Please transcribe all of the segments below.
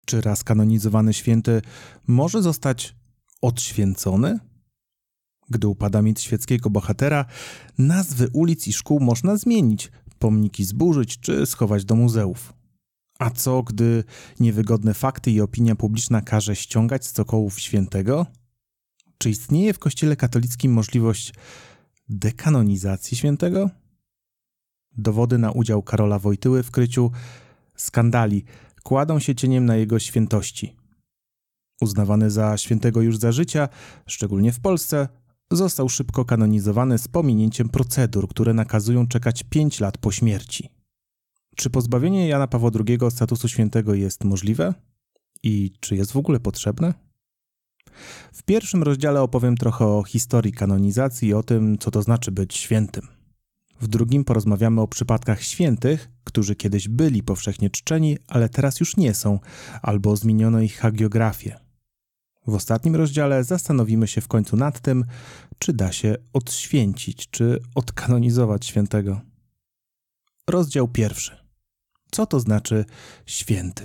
Czy raz kanonizowany święty może zostać odświęcony? Gdy upada mit świeckiego bohatera, nazwy ulic i szkół można zmienić, pomniki zburzyć czy schować do muzeów. A co, gdy niewygodne fakty i opinia publiczna każe ściągać z cokołów świętego? Czy istnieje w Kościele katolickim możliwość dekanonizacji świętego? Dowody na udział Karola Wojtyły w kryciu skandali kładą się cieniem na jego świętości. Uznawany za świętego już za życia, szczególnie w Polsce, został szybko kanonizowany z pominięciem procedur, które nakazują czekać 5 lat po śmierci. Czy pozbawienie Jana Pawła II statusu świętego jest możliwe? I czy jest w ogóle potrzebne? W pierwszym rozdziale opowiem trochę o historii kanonizacji i o tym, co to znaczy być świętym. W drugim porozmawiamy o przypadkach świętych, którzy kiedyś byli powszechnie czczeni, ale teraz już nie są, albo zmieniono ich hagiografię. W ostatnim rozdziale zastanowimy się w końcu nad tym, czy da się odświęcić, czy odkanonizować świętego. Rozdział 1. Co to znaczy święty?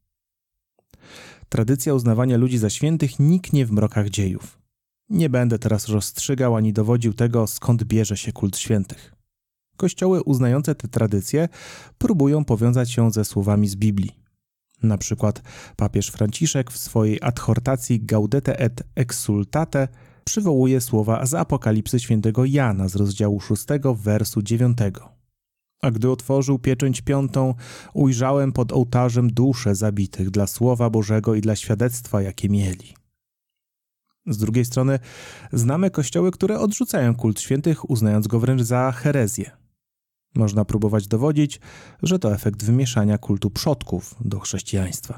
Tradycja uznawania ludzi za świętych niknie w mrokach dziejów. Nie będę teraz rozstrzygał ani dowodził tego, skąd bierze się kult świętych. Kościoły uznające tę tradycję próbują powiązać ją ze słowami z Biblii. Na przykład papież Franciszek w swojej adhortacji Gaudete et Exsultate przywołuje słowa z Apokalipsy świętego Jana z rozdziału 6, wersu 9. A gdy otworzył pieczęć 5, ujrzałem pod ołtarzem dusze zabitych dla Słowa Bożego i dla świadectwa, jakie mieli. Z drugiej strony znamy kościoły, które odrzucają kult świętych, uznając go wręcz za herezję. Można próbować dowodzić, że to efekt wymieszania kultu przodków do chrześcijaństwa.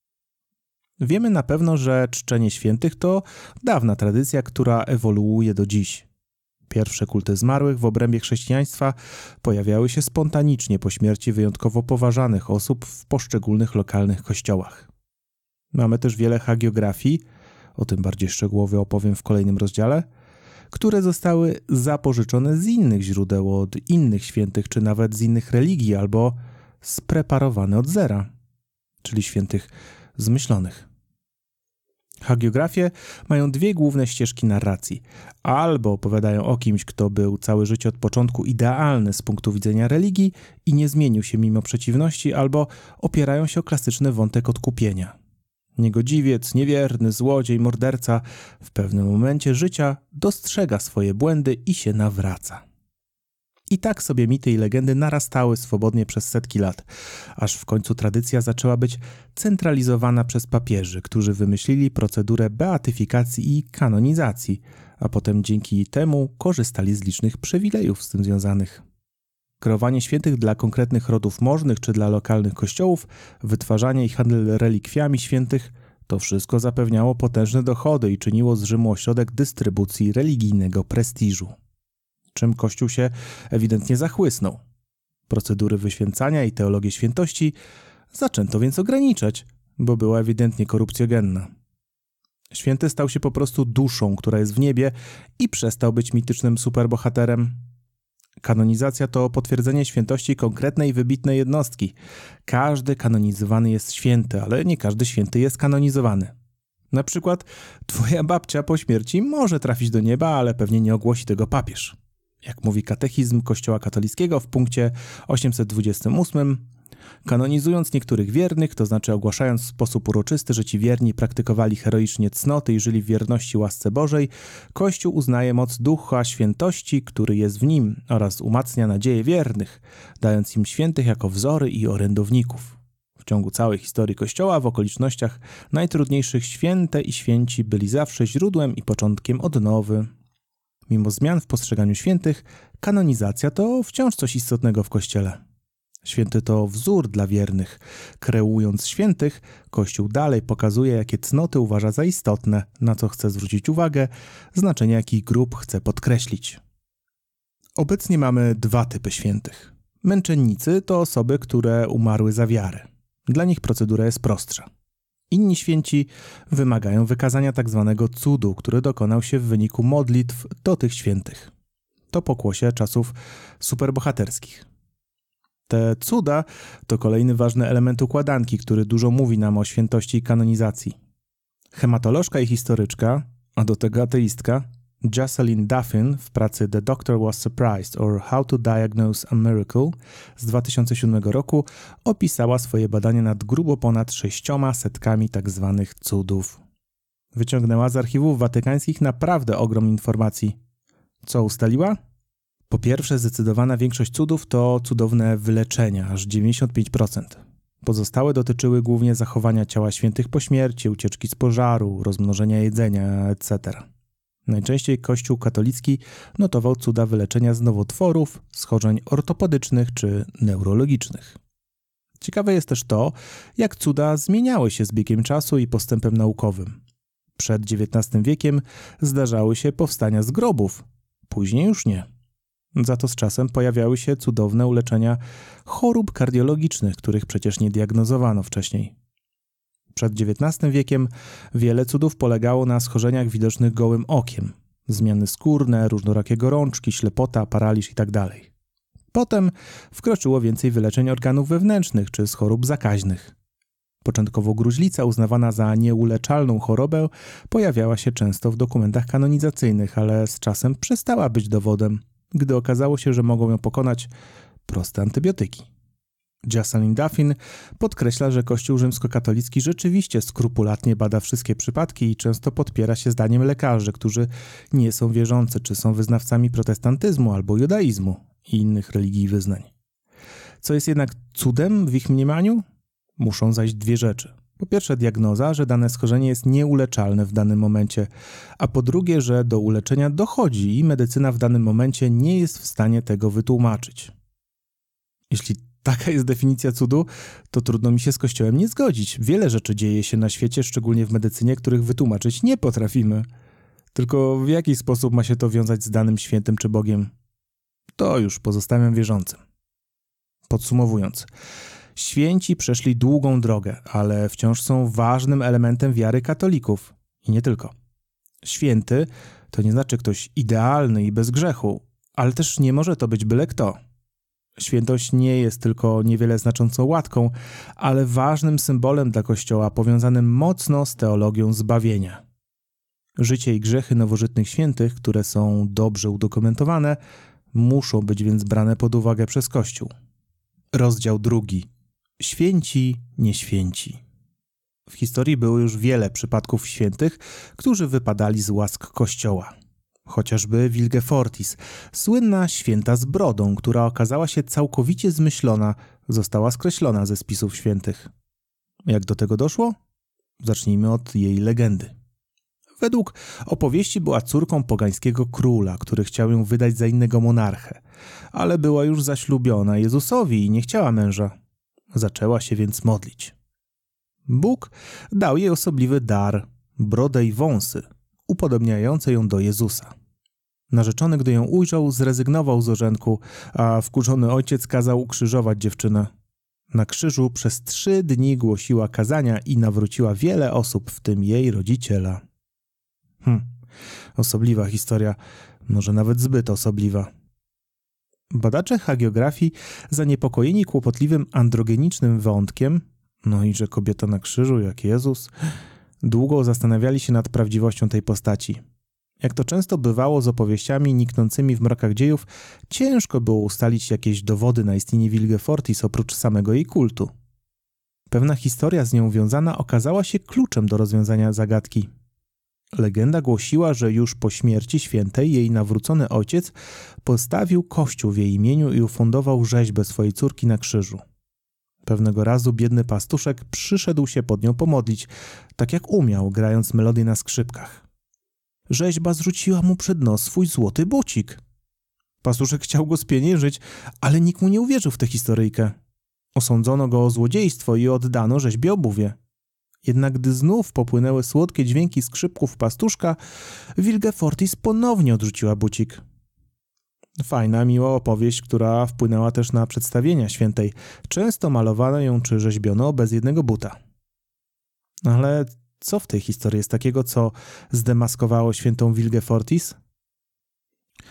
Wiemy na pewno, że czczenie świętych to dawna tradycja, która ewoluuje do dziś. Pierwsze kulty zmarłych w obrębie chrześcijaństwa pojawiały się spontanicznie po śmierci wyjątkowo poważanych osób w poszczególnych lokalnych kościołach. Mamy też wiele hagiografii, o tym bardziej szczegółowo opowiem w kolejnym rozdziale, które zostały zapożyczone z innych źródeł, od innych świętych, czy nawet z innych religii, albo spreparowane od zera, czyli świętych zmyślonych. Hagiografie mają 2 główne ścieżki narracji. Albo opowiadają o kimś, kto był całe życie od początku idealny z punktu widzenia religii i nie zmienił się mimo przeciwności, albo opierają się o klasyczny wątek odkupienia. Niegodziwiec, niewierny, złodziej, morderca w pewnym momencie życia dostrzega swoje błędy i się nawraca. I tak sobie mity i legendy narastały swobodnie przez setki lat, aż w końcu tradycja zaczęła być centralizowana przez papieży, którzy wymyślili procedurę beatyfikacji i kanonizacji, a potem dzięki temu korzystali z licznych przywilejów z tym związanych. Kreowanie świętych dla konkretnych rodów możnych czy dla lokalnych kościołów, wytwarzanie i handel relikwiami świętych, to wszystko zapewniało potężne dochody i czyniło z Rzymu ośrodek dystrybucji religijnego prestiżu. Czym Kościół się ewidentnie zachłysnął. Procedury wyświęcania i teologię świętości zaczęto więc ograniczać, bo była ewidentnie korupcjogenna. Święty stał się po prostu duszą, która jest w niebie i przestał być mitycznym superbohaterem. Kanonizacja to potwierdzenie świętości konkretnej, wybitnej jednostki. Każdy kanonizowany jest święty, ale nie każdy święty jest kanonizowany. Na przykład twoja babcia po śmierci może trafić do nieba, ale pewnie nie ogłosi tego papież. Jak mówi katechizm Kościoła katolickiego w punkcie 828, kanonizując niektórych wiernych, to znaczy ogłaszając w sposób uroczysty, że ci wierni praktykowali heroicznie cnoty i żyli w wierności łasce Bożej, Kościół uznaje moc Ducha Świętości, który jest w nim, oraz umacnia nadzieję wiernych, dając im świętych jako wzory i orędowników. W ciągu całej historii Kościoła, w okolicznościach najtrudniejszych, święte i święci byli zawsze źródłem i początkiem odnowy. Mimo zmian w postrzeganiu świętych, kanonizacja to wciąż coś istotnego w Kościele. Święty to wzór dla wiernych. Kreując świętych, Kościół dalej pokazuje, jakie cnoty uważa za istotne, na co chce zwrócić uwagę, znaczenie jakich grup chce podkreślić. Obecnie mamy 2 typy świętych. Męczennicy to osoby, które umarły za wiarę. Dla nich procedura jest prostsza. Inni święci wymagają wykazania tzw. cudu, który dokonał się w wyniku modlitw do tych świętych. To pokłosie czasów superbohaterskich. Te cuda to kolejny ważny element układanki, który dużo mówi nam o świętości kanonizacji. Hematolożka i historyczka, a do tego ateistka, Jocelyn Duffin w pracy The Doctor Was Surprised or How to Diagnose a Miracle z 2007 roku opisała swoje badania nad grubo ponad 600 tzw. cudów. Wyciągnęła z archiwów watykańskich naprawdę ogrom informacji. Co ustaliła? Po pierwsze, zdecydowana większość cudów to cudowne wyleczenia, aż 95%. Pozostałe dotyczyły głównie zachowania ciała świętych po śmierci, ucieczki z pożaru, rozmnożenia jedzenia, etc. Najczęściej Kościół katolicki notował cuda wyleczenia z nowotworów, schorzeń ortopedycznych czy neurologicznych. Ciekawe jest też to, jak cuda zmieniały się z biegiem czasu i postępem naukowym. Przed XIX wiekiem zdarzały się powstania z grobów, później już nie. Za to z czasem pojawiały się cudowne uleczenia chorób kardiologicznych, których przecież nie diagnozowano wcześniej. Przed XIX wiekiem wiele cudów polegało na schorzeniach widocznych gołym okiem. Zmiany skórne, różnorakie gorączki, ślepota, paraliż itd. Potem wkroczyło więcej wyleczeń organów wewnętrznych czy z chorób zakaźnych. Początkowo gruźlica, uznawana za nieuleczalną chorobę, pojawiała się często w dokumentach kanonizacyjnych, ale z czasem przestała być dowodem, gdy okazało się, że mogą ją pokonać proste antybiotyki. Jocelyn Duffin podkreśla, że Kościół rzymskokatolicki rzeczywiście skrupulatnie bada wszystkie przypadki i często podpiera się zdaniem lekarzy, którzy nie są wierzący, czy są wyznawcami protestantyzmu albo judaizmu i innych religii i wyznań. Co jest jednak cudem w ich mniemaniu? Muszą zajść dwie rzeczy. Po pierwsze diagnoza, że dane schorzenie jest nieuleczalne w danym momencie, a po drugie, że do uleczenia dochodzi i medycyna w danym momencie nie jest w stanie tego wytłumaczyć. Jeśli taka jest definicja cudu, to trudno mi się z Kościołem nie zgodzić. Wiele rzeczy dzieje się na świecie, szczególnie w medycynie, których wytłumaczyć nie potrafimy. Tylko w jaki sposób ma się to wiązać z danym świętym czy Bogiem? To już pozostawiam wierzącym. Podsumowując, święci przeszli długą drogę, ale wciąż są ważnym elementem wiary katolików. I nie tylko. Święty to nie znaczy ktoś idealny i bez grzechu, ale też nie może to być byle kto. Świętość nie jest tylko niewiele znaczącą łatką, ale ważnym symbolem dla Kościoła powiązanym mocno z teologią zbawienia. Życie i grzechy nowożytnych świętych, które są dobrze udokumentowane, muszą być więc brane pod uwagę przez Kościół. Rozdział 2. Święci, nieświęci. W historii było już wiele przypadków świętych, którzy wypadali z łask Kościoła. Chociażby Wilgefortis, słynna święta z brodą, która okazała się całkowicie zmyślona, została skreślona ze spisów świętych. Jak do tego doszło? Zacznijmy od jej legendy. Według opowieści była córką pogańskiego króla, który chciał ją wydać za innego monarchę, ale była już zaślubiona Jezusowi i nie chciała męża. Zaczęła się więc modlić. Bóg dał jej osobliwy dar, brodę i wąsy, upodobniające ją do Jezusa. Narzeczony, gdy ją ujrzał, zrezygnował z ożenku, a wkurzony ojciec kazał ukrzyżować dziewczynę. Na krzyżu przez 3 dni głosiła kazania i nawróciła wiele osób, w tym jej rodziciela. Osobliwa historia, może nawet zbyt osobliwa. Badacze hagiografii, zaniepokojeni kłopotliwym androgenicznym wątkiem, no i że kobieta na krzyżu jak Jezus, długo zastanawiali się nad prawdziwością tej postaci. Jak to często bywało z opowieściami niknącymi w mrokach dziejów, ciężko było ustalić jakieś dowody na istnienie Wilgefortis oprócz samego jej kultu. Pewna historia z nią wiązana okazała się kluczem do rozwiązania zagadki. Legenda głosiła, że już po śmierci świętej jej nawrócony ojciec postawił kościół w jej imieniu i ufundował rzeźbę swojej córki na krzyżu. Pewnego razu biedny pastuszek przyszedł się pod nią pomodlić, tak jak umiał, grając melodię na skrzypkach. Rzeźba zrzuciła mu przed nos swój złoty bucik. Pastuszek chciał go spieniężyć, ale nikt mu nie uwierzył w tę historyjkę. Osądzono go o złodziejstwo i oddano rzeźbie obuwie. Jednak gdy znów popłynęły słodkie dźwięki skrzypków pastuszka, Wilgefortis ponownie odrzuciła bucik. Fajna, miła opowieść, która wpłynęła też na przedstawienia świętej. Często malowano ją czy rzeźbiono bez jednego buta. Ale co w tej historii jest takiego, co zdemaskowało świętą Wilgefortis?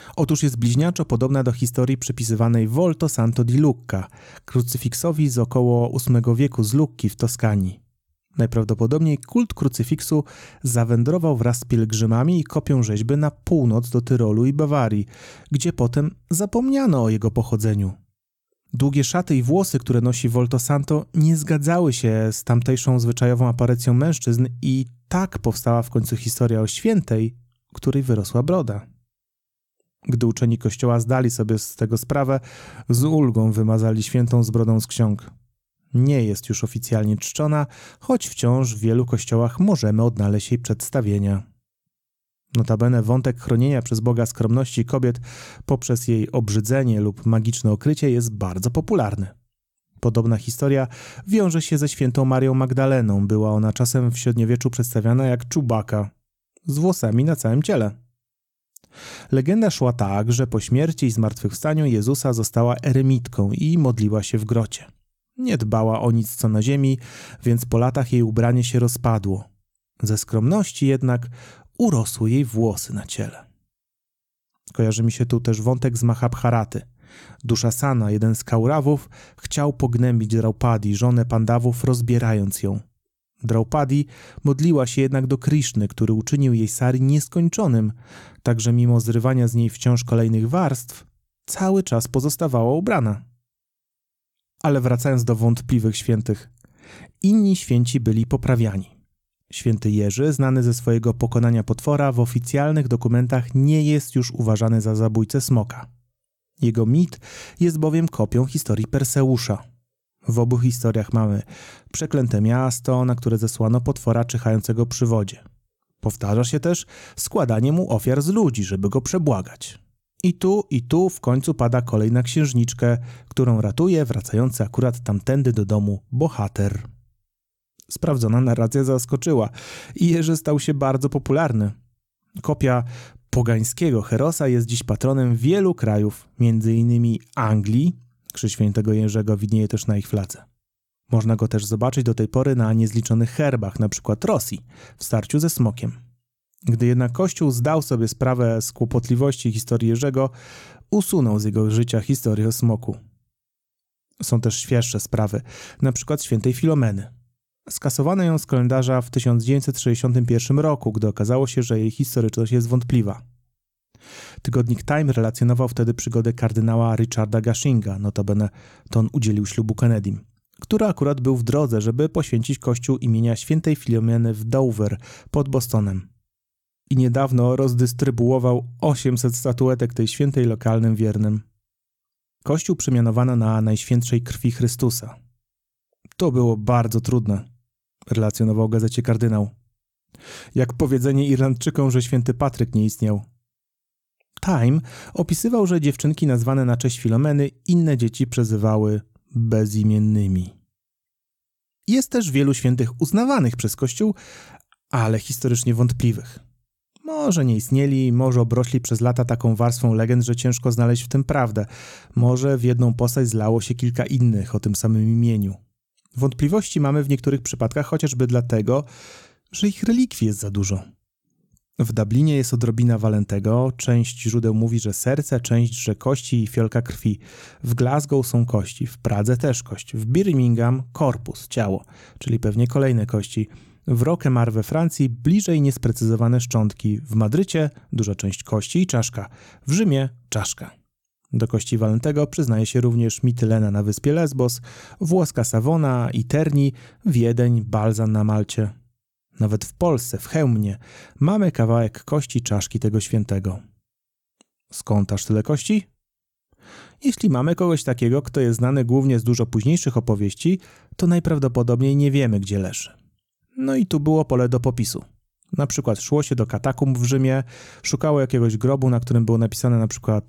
Otóż jest bliźniaczo podobna do historii przypisywanej Volto Santo di Lucca, krucyfiksowi z około VIII wieku z Lucki w Toskanii. Najprawdopodobniej kult krucyfiksu zawędrował wraz z pielgrzymami i kopią rzeźby na północ do Tyrolu i Bawarii, gdzie potem zapomniano o jego pochodzeniu. Długie szaty i włosy, które nosi Volto Santo, nie zgadzały się z tamtejszą zwyczajową aparycją mężczyzn i tak powstała w końcu historia o świętej, której wyrosła broda. Gdy uczeni kościoła zdali sobie z tego sprawę, z ulgą wymazali świętą z brodą z ksiąg. Nie jest już oficjalnie czczona, choć wciąż w wielu kościołach możemy odnaleźć jej przedstawienia. Notabene wątek chronienia przez Boga skromności kobiet poprzez jej obrzydzenie lub magiczne okrycie jest bardzo popularny. Podobna historia wiąże się ze świętą Marią Magdaleną. Była ona czasem w średniowieczu przedstawiana jak czubaka, z włosami na całym ciele. Legenda szła tak, że po śmierci i zmartwychwstaniu Jezusa została eremitką i modliła się w grocie. Nie dbała o nic co na ziemi, więc po latach jej ubranie się rozpadło. Ze skromności jednak urosły jej włosy na ciele. Kojarzy mi się tu też wątek z Mahabharaty. Duszasana, jeden z Kaurawów, chciał pognębić Draupadi, żonę Pandawów, rozbierając ją. Draupadi modliła się jednak do Kriszny, który uczynił jej sari nieskończonym, tak że mimo zrywania z niej wciąż kolejnych warstw, cały czas pozostawała ubrana. Ale wracając do wątpliwych świętych, inni święci byli poprawiani. Święty Jerzy, znany ze swojego pokonania potwora, w oficjalnych dokumentach nie jest już uważany za zabójcę smoka. Jego mit jest bowiem kopią historii Perseusza. W obu historiach mamy przeklęte miasto, na które zesłano potwora czyhającego przy wodzie. Powtarza się też składanie mu ofiar z ludzi, żeby go przebłagać. I tu w końcu pada kolej na księżniczkę, którą ratuje wracający akurat tamtędy do domu bohater. Sprawdzona narracja zaskoczyła i Jerzy stał się bardzo popularny. Kopia pogańskiego Herosa jest dziś patronem wielu krajów, m.in. Anglii. Krzyż świętego Jerzego widnieje też na ich fladze. Można go też zobaczyć do tej pory na niezliczonych herbach, np. Rosji, w starciu ze smokiem. Gdy jednak Kościół zdał sobie sprawę z kłopotliwości historii Jerzego, usunął z jego życia historię o smoku. Są też świeższe sprawy, np. świętej Filomeny. Skasowano ją z kalendarza w 1961 roku, gdy okazało się, że jej historyczność jest wątpliwa. Tygodnik Time relacjonował wtedy przygodę kardynała Richarda Gashinga, notabene to on udzielił ślubu Kennedym, który akurat był w drodze, żeby poświęcić kościół imienia świętej Filomeny w Dover pod Bostonem. I niedawno rozdystrybuował 800 statuetek tej świętej lokalnym wiernym. Kościół przemianowano na Najświętszej Krwi Chrystusa. To było bardzo trudne, relacjonował gazecie Kardynał. Jak powiedzenie Irlandczykom, że święty Patryk nie istniał. Time opisywał, że dziewczynki nazwane na cześć Filomeny inne dzieci przezywały bezimiennymi. Jest też wielu świętych uznawanych przez Kościół, ale historycznie wątpliwych. Może nie istnieli, może obrośli przez lata taką warstwą legend, że ciężko znaleźć w tym prawdę. Może w jedną postać zlało się kilka innych o tym samym imieniu. Wątpliwości mamy w niektórych przypadkach chociażby dlatego, że ich relikwii jest za dużo. W Dublinie jest odrobina Walentego, część źródeł mówi, że serce, część, że kości i fiolka krwi. W Glasgow są kości, w Pradze też kość, w Birmingham korpus, ciało, czyli pewnie kolejne kości. W Roquemar we Francji bliżej niesprecyzowane szczątki, w Madrycie duża część kości i czaszka, w Rzymie czaszka. Do kości Walentego przyznaje się również Mitylena na wyspie Lesbos, włoska Savona i Terni, Wiedeń, Balzan na Malcie. Nawet w Polsce, w Chełmnie, mamy kawałek kości czaszki tego świętego. Skąd aż tyle kości? Jeśli mamy kogoś takiego, kto jest znany głównie z dużo późniejszych opowieści, to najprawdopodobniej nie wiemy, gdzie leży. No i tu było pole do popisu. Na przykład szło się do katakumb w Rzymie, szukało jakiegoś grobu, na którym było napisane na przykład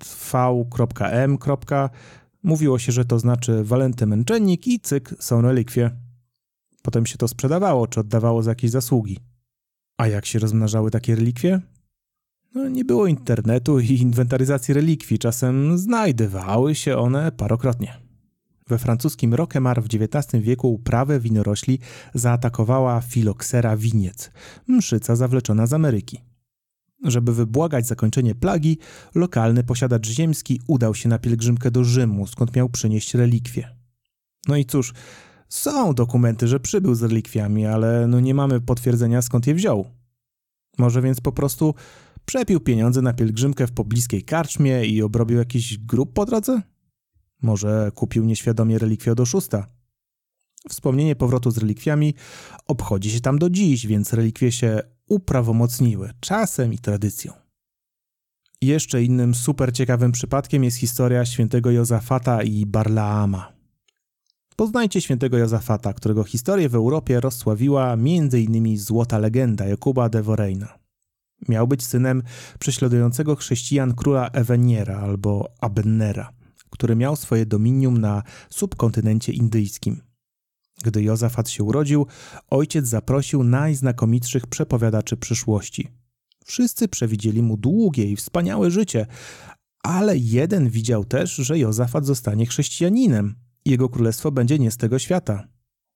V.M. Mówiło się, że to znaczy Walenty Męczennik i cyk, są relikwie. Potem się to sprzedawało, czy oddawało za jakieś zasługi. A jak się rozmnażały takie relikwie? No, nie było internetu i inwentaryzacji relikwii, czasem znajdywały się one parokrotnie. We francuskim Roquemar w XIX wieku uprawę winorośli zaatakowała Filoxera winiec, mszyca zawleczona z Ameryki. Żeby wybłagać zakończenie plagi, lokalny posiadacz ziemski udał się na pielgrzymkę do Rzymu, skąd miał przynieść relikwie. No i cóż, są dokumenty, że przybył z relikwiami, ale nie mamy potwierdzenia, skąd je wziął. Może więc po prostu przepił pieniądze na pielgrzymkę w pobliskiej karczmie i obrobił jakiś grób po drodze? Może kupił nieświadomie relikwie od oszusta? Wspomnienie powrotu z relikwiami obchodzi się tam do dziś, więc relikwie się uprawomocniły czasem i tradycją. Jeszcze innym super ciekawym przypadkiem jest historia świętego Jozafata i Barlaama. Poznajcie świętego Jozafata, którego historię w Europie rozsławiła m.in. złota legenda Jakuba de Voreyna. Miał być synem prześladującego chrześcijan króla Eweniera albo Abennera, który miał swoje dominium na subkontynencie indyjskim. Gdy Jozafat się urodził, ojciec zaprosił najznakomitszych przepowiadaczy przyszłości. Wszyscy przewidzieli mu długie i wspaniałe życie, ale jeden widział też, że Jozafat zostanie chrześcijaninem. Jego królestwo będzie nie z tego świata.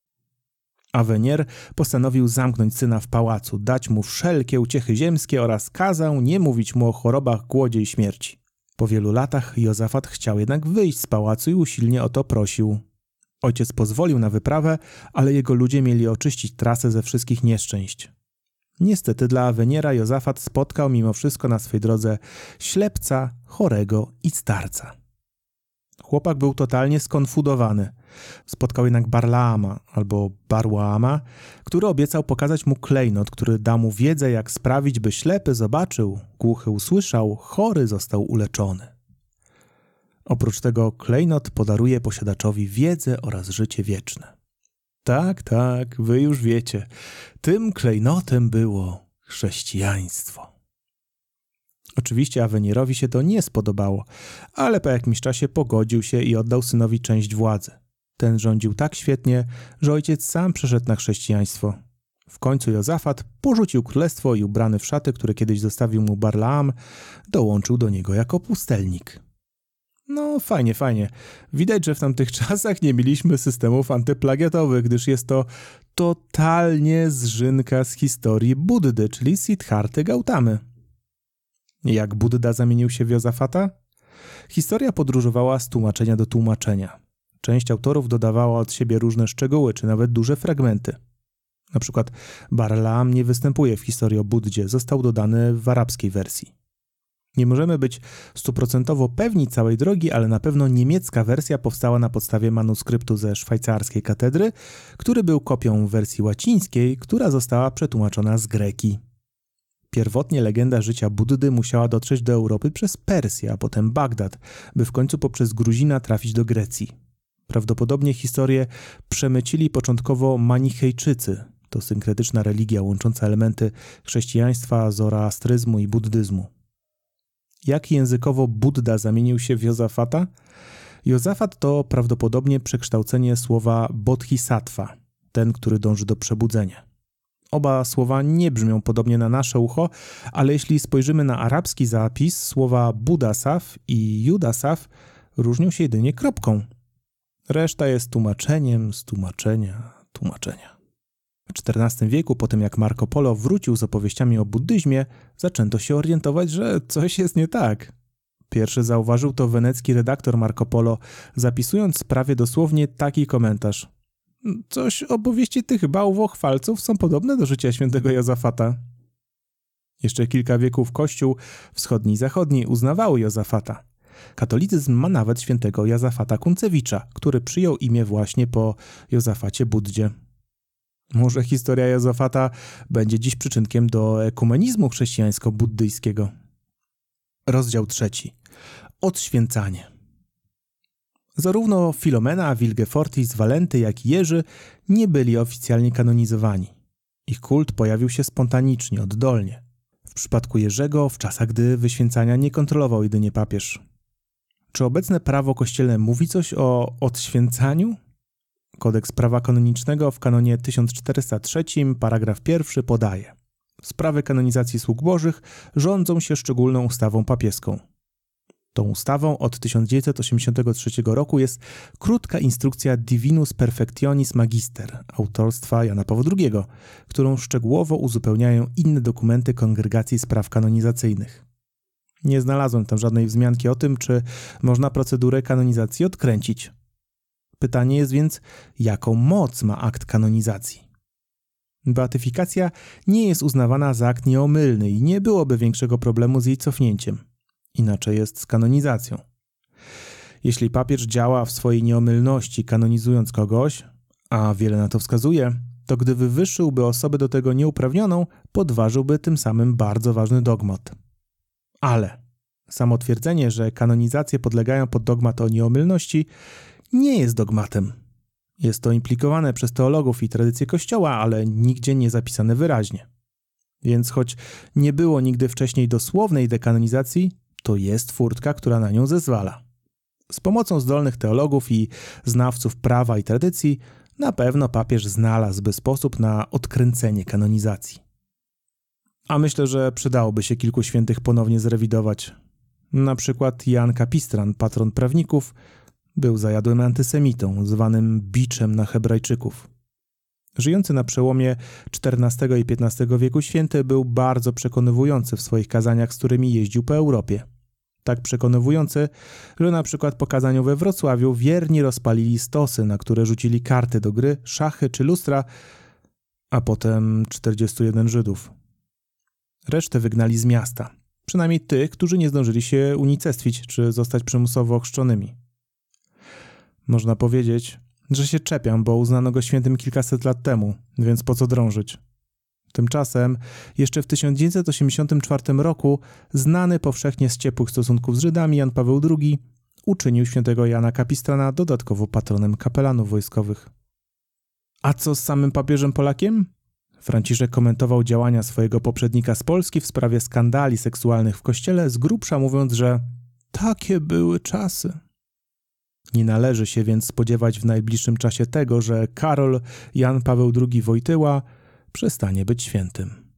Awenier postanowił zamknąć syna w pałacu, dać mu wszelkie uciechy ziemskie oraz kazał nie mówić mu o chorobach, głodzie i śmierci. Po wielu latach Jozafat chciał jednak wyjść z pałacu i usilnie o to prosił. Ojciec pozwolił na wyprawę, ale jego ludzie mieli oczyścić trasę ze wszystkich nieszczęść. Niestety dla Aweniera Jozafat spotkał mimo wszystko na swej drodze ślepca, chorego i starca. Chłopak był totalnie skonfudowany. Spotkał jednak Barlaama albo Barłaama, który obiecał pokazać mu klejnot, który da mu wiedzę, jak sprawić, by ślepy zobaczył, głuchy usłyszał, chory został uleczony. Oprócz tego klejnot podaruje posiadaczowi wiedzę oraz życie wieczne. Tak, wy już wiecie. Tym klejnotem było chrześcijaństwo. Oczywiście Awenierowi się to nie spodobało, ale po jakimś czasie pogodził się i oddał synowi część władzy. Ten rządził tak świetnie, że ojciec sam przeszedł na chrześcijaństwo. W końcu Jozafat porzucił królestwo i ubrany w szaty, które kiedyś zostawił mu Barlaam, dołączył do niego jako pustelnik. No fajnie. Widać, że w tamtych czasach nie mieliśmy systemów antyplagiatowych, gdyż jest to totalnie zżynka z historii Buddy, czyli Siddharty Gautamy. Jak Budda zamienił się w Jozafata? Historia podróżowała z tłumaczenia do tłumaczenia. Część autorów dodawała od siebie różne szczegóły, czy nawet duże fragmenty. Na przykład Barlaam nie występuje w historii o Buddzie, został dodany w arabskiej wersji. Nie możemy być 100% pewni całej drogi, ale na pewno niemiecka wersja powstała na podstawie manuskryptu ze szwajcarskiej katedry, który był kopią wersji łacińskiej, która została przetłumaczona z greki. Pierwotnie legenda życia Buddy musiała dotrzeć do Europy przez Persję, a potem Bagdad, by w końcu poprzez Gruzina trafić do Grecji. Prawdopodobnie historię przemycili początkowo Manichejczycy. To synkretyczna religia łącząca elementy chrześcijaństwa, zoroastryzmu i buddyzmu. Jak językowo Budda zamienił się w Jozafata? Jozafat to prawdopodobnie przekształcenie słowa bodhisattva, ten, który dąży do przebudzenia. Oba słowa nie brzmią podobnie na nasze ucho, ale jeśli spojrzymy na arabski zapis, słowa Budasaf i Judasaf różnią się jedynie kropką. Reszta jest tłumaczeniem z tłumaczenia. W XIV wieku, po tym jak Marco Polo wrócił z opowieściami o buddyzmie, zaczęto się orientować, że coś jest nie tak. Pierwszy zauważył to wenecki redaktor Marco Polo, zapisując prawie dosłownie taki komentarz. Coś opowieści tych bałwochwalców są podobne do życia świętego Jozafata. Jeszcze kilka wieków Kościół wschodni i zachodni uznawały Jozafata. Katolicyzm ma nawet świętego Jozafata Kuncewicza, który przyjął imię właśnie po Jozafacie Buddzie. Może historia Jozafata będzie dziś przyczynkiem do ekumenizmu chrześcijańsko-buddyjskiego. Rozdział 3. Odświęcanie. Zarówno Filomena, Wilgefortis, Walenty, jak i Jerzy nie byli oficjalnie kanonizowani. Ich kult pojawił się spontanicznie, oddolnie. W przypadku Jerzego w czasach, gdy wyświęcania nie kontrolował jedynie papież. Czy obecne prawo kościelne mówi coś o odświęcaniu? Kodeks prawa kanonicznego w kanonie 1403, paragraf 1 podaje: sprawy kanonizacji sług bożych rządzą się szczególną ustawą papieską. Tą ustawą od 1983 roku jest krótka instrukcja Divinus Perfectionis Magister autorstwa Jana Pawła II, którą szczegółowo uzupełniają inne dokumenty Kongregacji Spraw Kanonizacyjnych. Nie znalazłem tam żadnej wzmianki o tym, czy można procedurę kanonizacji odkręcić. Pytanie jest więc, jaką moc ma akt kanonizacji? Beatyfikacja nie jest uznawana za akt nieomylny i nie byłoby większego problemu z jej cofnięciem. Inaczej jest z kanonizacją. Jeśli papież działa w swojej nieomylności kanonizując kogoś, a wiele na to wskazuje, to gdy wywyższyłby osobę do tego nieuprawnioną, podważyłby tym samym bardzo ważny dogmat. Ale samo twierdzenie, że kanonizacje podlegają pod dogmat o nieomylności, nie jest dogmatem. Jest to implikowane przez teologów i tradycję Kościoła, ale nigdzie nie zapisane wyraźnie. Więc choć nie było nigdy wcześniej dosłownej dekanonizacji, to jest furtka, która na nią zezwala. Z pomocą zdolnych teologów i znawców prawa i tradycji na pewno papież znalazłby sposób na odkręcenie kanonizacji. A myślę, że przydałoby się kilku świętych ponownie zrewidować. Na przykład Jan Kapistran, patron prawników, był zajadłym antysemitą, zwanym biczem na Hebrajczyków. Żyjący na przełomie XIV i XV wieku święty był bardzo przekonywujący w swoich kazaniach, z którymi jeździł po Europie. Tak przekonywujący, że na przykład po kazaniu we Wrocławiu wierni rozpalili stosy, na które rzucili karty do gry, szachy czy lustra, a potem 41 Żydów. Resztę wygnali z miasta, przynajmniej tych, którzy nie zdążyli się unicestwić czy zostać przymusowo ochrzczonymi. Można powiedzieć, że się czepiam, bo uznano go świętym kilkaset lat temu, więc po co drążyć? Tymczasem jeszcze w 1984 roku znany powszechnie z ciepłych stosunków z Żydami Jan Paweł II uczynił świętego Jana Kapistrana dodatkowo patronem kapelanów wojskowych. A co z samym papieżem Polakiem? Franciszek komentował działania swojego poprzednika z Polski w sprawie skandali seksualnych w kościele, z grubsza mówiąc, że takie były czasy. Nie należy się więc spodziewać w najbliższym czasie tego, że Karol Jan Paweł II Wojtyła przestanie być świętym.